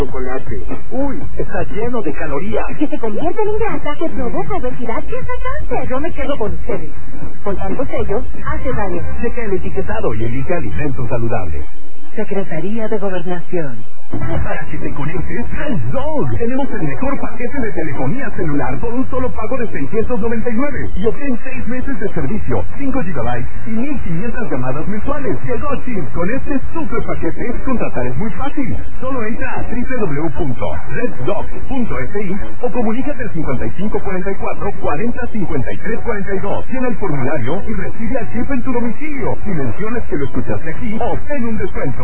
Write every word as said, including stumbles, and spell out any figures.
chocolate. Uy, está lleno de calorías. Que se convierte en grasa que provoca obesidad y hasta cáncer. Yo me quedo con ustedes. Con tantos sellos, hace daño. Checa el etiquetado y elige alimentos saludables. Secretaría de Gobernación. Para que te conectes, HiDog. Tenemos el mejor paquete de telefonía celular por un solo pago de seiscientos noventa y nueve. Y obtén seis meses de servicio, cinco gigabytes y mil quinientas llamadas mensuales. Llegó Chip. Con este super paquete, contratar es muy fácil. Solo entra a doble u doble u doble u punto red dog punto f i o comunícate al cincuenta y cinco cuarenta y cuatro cuarenta cincuenta y tres cuarenta y dos. Llena el formulario y recibe al chip en tu domicilio. Si mencionas que lo escuchaste aquí, obtén un descuento.